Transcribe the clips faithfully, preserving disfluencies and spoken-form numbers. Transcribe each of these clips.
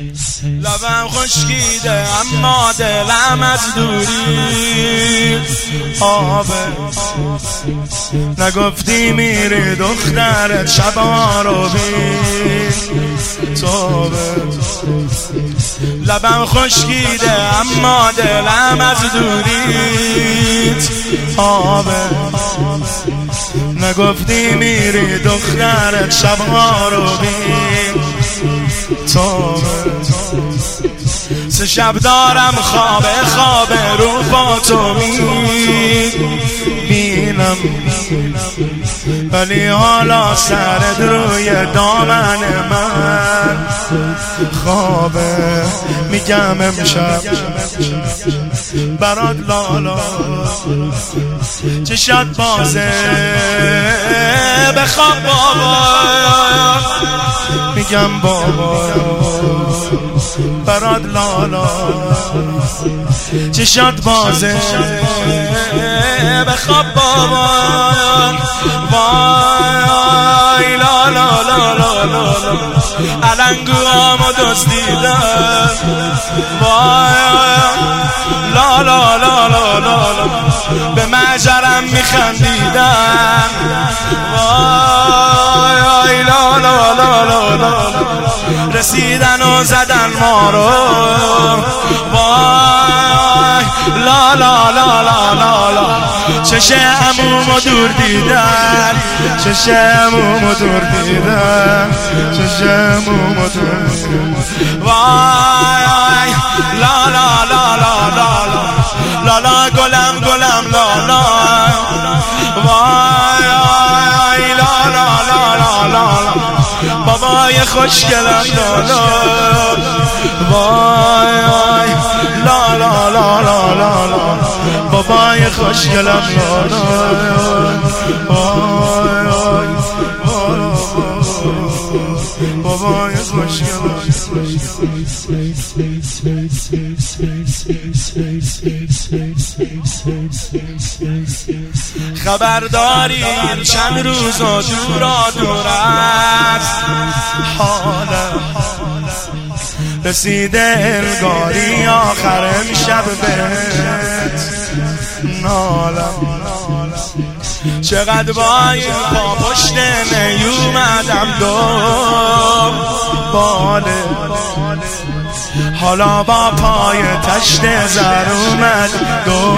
لبم خشکیده اما دلم از دوری آبه. نگفتی میری دخترت شبا رو بی توبه. لبم خشکیده اما دلم از دوریت آبه. نگفتی میری دخترت شبا رو بی توبه. سه شب دارم خواب خواب رو با تو می بینم، ولی حالا سرت روی دامن من خوابه. میگم امشب برات لالا چشات بازه بخواب بابا. میگم بابا برات لالا چشات بازه بخواب بابا. وای لا لا لا لا لا علنگوامو دزدیدم. وای لا لا لا لا لا به مجرم میخندیدم. وای لا لا لا لا لا رسیدن و زدن ما رو. وای لا لا لا لا لا لا چشه عمومو دور دیدن، چشه عمومو دور دیدن، چشه عمومو دور دیدن. وای لا لا لا لا لا لا لا گلم گلم لا لا. وای لا لا لا لا لا بابای خوشگلم لا لا. وای لا لا لا لا لا لا بابای خوشگلم لا لا. وای بابای خوشگلم. خبردارین چند روز و دورا دور است حالم. رسیده انگاری آخر امشب بهت نالم. چقدر با این پا پشت نیومدم دو باله. حالا با پای تشت زر اومد دو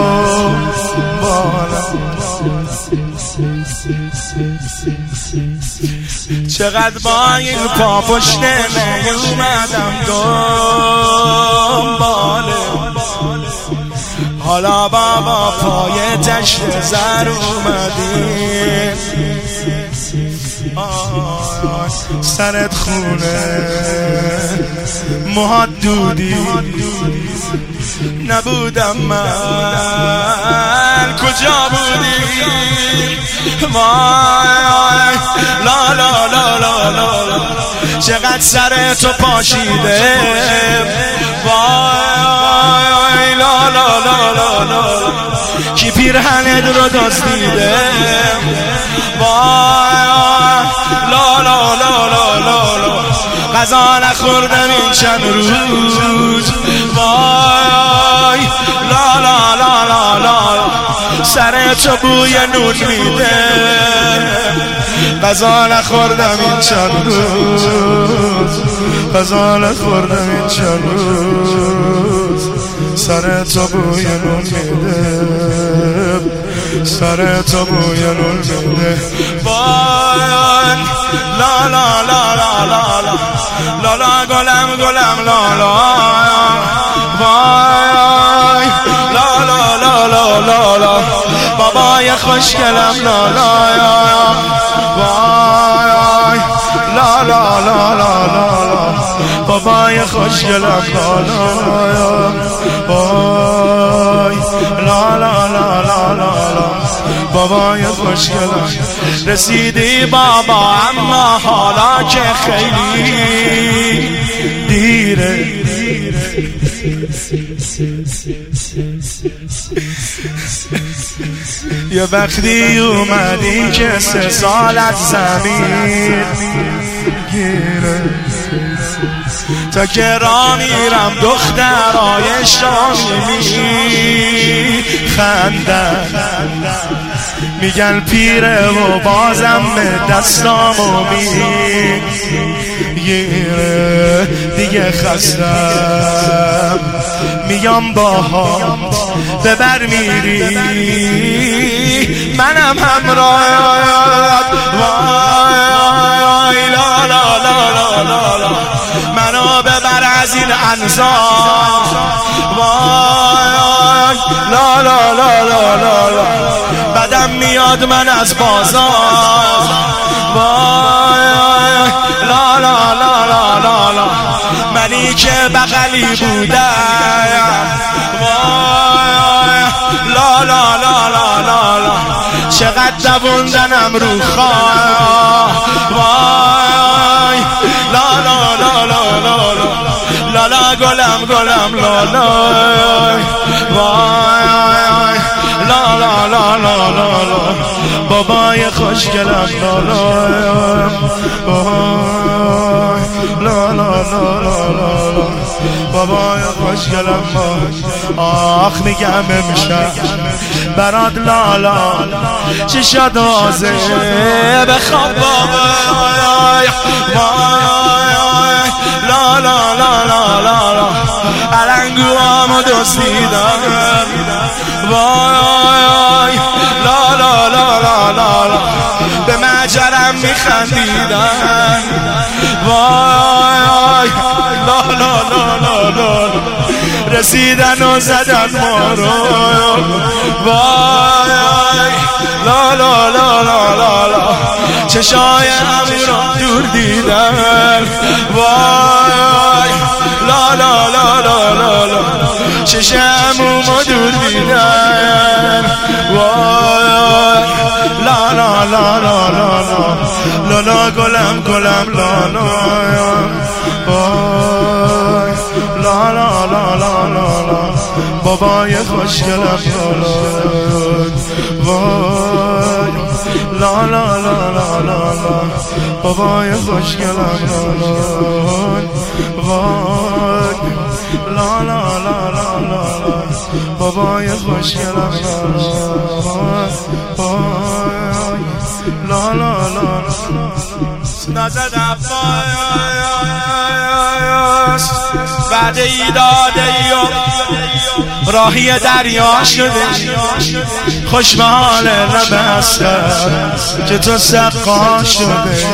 باله. چقدر با این پا پشت نیومدم دو باله. حالا بابا پای تشت زر اومدیم. سرت خونه موهات دودی نبودم من کجا بودی. وای لا لا لا لا لا چقدر سرتو پاشیده. وای لا لا لا لا لا کی پیرهنت رو دزدیده. وای لا لا لا لا لا غذا نخوردم این چند روز. وای لا لا لا لا لا سرتو بوی نون میده. غذا نخوردم این چند روز، غذا نخوردم این چند روز. سرتو بوی نون میده، سرتو بوی نون میده. وای لا لا لا لا لا لا لا گلم گلم لا لا. وای لا لا لا لا لا لا بابای خوشگلم لا لا. وای لا لا لا لا لا بابای خوشگلم لا لا. وای لا لا لا لا لا بابای خوشگلم. رسیدی بابا اما حالا که خیلی دیره. یه وقتی اومدی که سه سالت زمین گیره. تا که را میرم دخترای شامی می خندن، میگن پیره و بازم دستامو میگیره. دیگه خستم میام باها ببر میری منم همراهت. وای لا لا لا لا لا لا منو ببر از این انزار. وای لا لا لا لا لا لا بدم میاد من از بازار. وای لا لا لا لا لا لا منی که بغلی بودم. وای لا لا لا لا لا لا چقدر دووندنم رو خواه. وای لا لا لا لا لا لا لا گلم گلم لا لا. وای لا لا لا لا لا لا بابای خوشگلم لا لا. لا لا لا لا لا بابای خوشگلم. آخ میگم امشب برات لالا چی شد آزه بخواب. وای لا لا لا لا لا لا علنگوامو دزدیدن. وای لا لا لا لا لا لا به مجرم میخندیدن. وای لا لا لا لا لا رسیدن و زدن ما رو. وای لا لا لا لا لا لا چشای همین رو دور دیدن. وای لا لا لا لا لا لا چشمو دور دیدن. وای لا لا لا لا لا لا لا گلم گلم لا لا. وای لا لا لا لا لا لا بابای خوشگلم لا لا. وای لا لا لا لا لا لا بابای خوشگلم لا لا. وای لا لا لا لا لا بابای خوشگلم لا لا. وای لا لا لا نزد عباس بعد ای داده ای و راهی دریا شده. خوش به حال نبستم که تو سقا شده.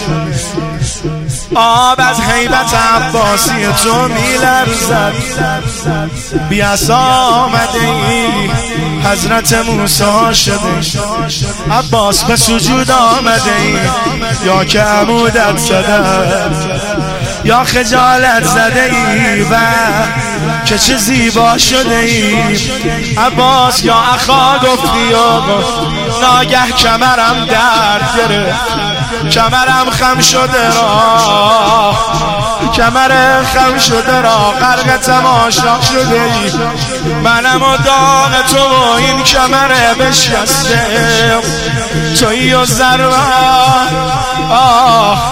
آب از حیبت عباسی تو میلرزد. بیاسا آمده ای حضرت موسی شده. عباس به سجود آمده ای یا که عمودت زده یا خجالت زده ای و که چه زیبا شده ای. عباس یا اخا گفتی و ناگه کمرم درد گرفت. کمرم خم شده را کمر خم شده را غرق تماشا شده ای. منم و داغ تو و این کمر بشکسته تویی و ضربه. آه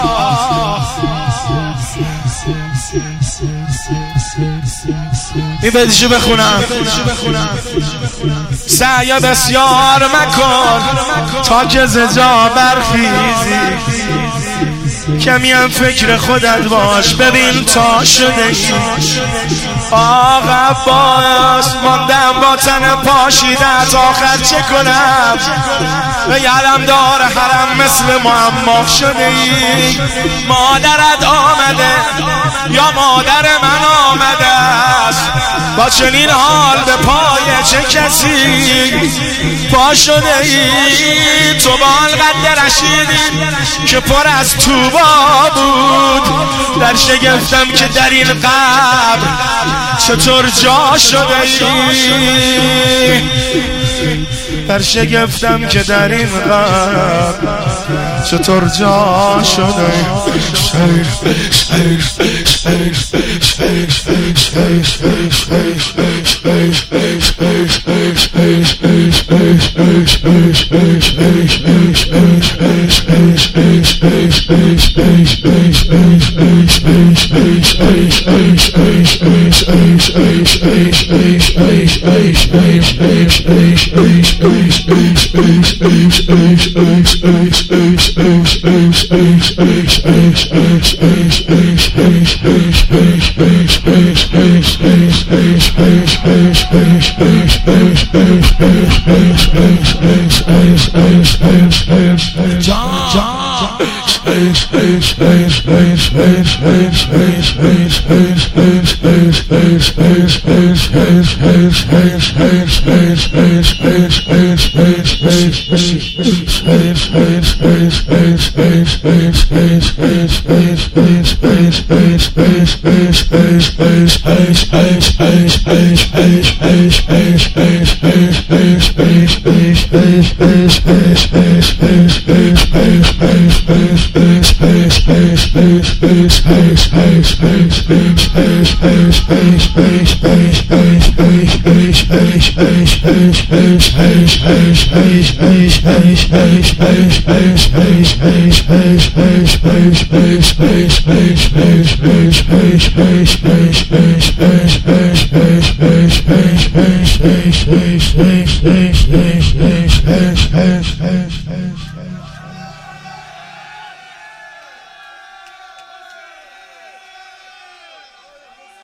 این بدیشو بخونم. سعی بسیار مکن تا که زجا برخیزی. کمی هم فکر خودت باش ببین تا شده ای. آقا عباس ماندم با تن پاشیدت آخر چه کنم. به یلم دار حرم مثل معما شده ای. مادرت آمده یا مادر من آمده است با چنین حال به پای چه کسی پا شده ای. تو با قد رشیدی که پر از توبا بود. در شگفتم که در این قبر چطور جا شده ای. در شگفتم که در این غم چطور جا شده شیر شیر شیر شیر شیر